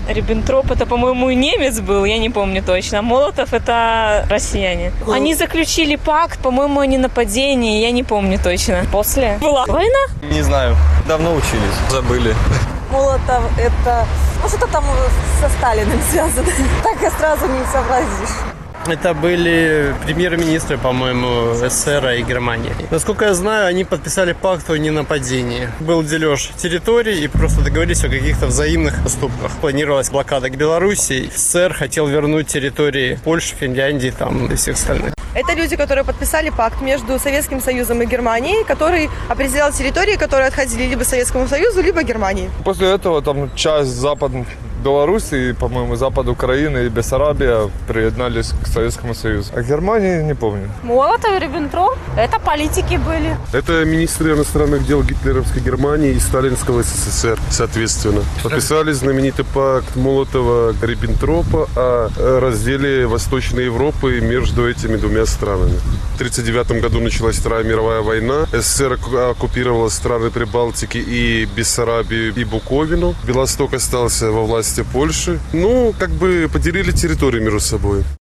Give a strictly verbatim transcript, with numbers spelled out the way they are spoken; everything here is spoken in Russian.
Риббентроп это, по-моему, немец был, я не помню точно. Молотов это россияне. Они заключили пакт, по-моему, о ненападении, я не помню точно. После была война? Не знаю, давно учились, забыли. Молотов это... Ну, что-то там со Сталиным связано. Так и сразу не сообразишь. Это были премьер-министры, по-моему, СССР и Германии. Насколько я знаю, они подписали пакт о ненападении. Был дележ территорий и просто договорились о каких-то взаимных поступках. Планировалась блокада к Белоруссии. СССР хотел вернуть территории Польши, Финляндии там, и всех остальных. Это люди, которые подписали пакт между Советским Союзом и Германией, который определял территории, которые отходили либо Советскому Союзу, либо Германии. После этого там часть западных Беларуси, по-моему, запад Украины и Бессарабия приединались к Советскому Союзу. А Германии не помню. Молотов и Риббентроп это политики были. Это министры иностранных дел гитлеровской Германии и сталинского СССР, соответственно. Подписали знаменитый пакт Молотова-Риббентропа о разделе Восточной Европы между этими двумя странами. В тысяча девятьсот тридцать девятом году началась Вторая мировая война. СССР оккупировала страны Прибалтики и Бессарабию и Буковину. Белосток остался во власти Польши. Ну, как бы поделили территорию между собой.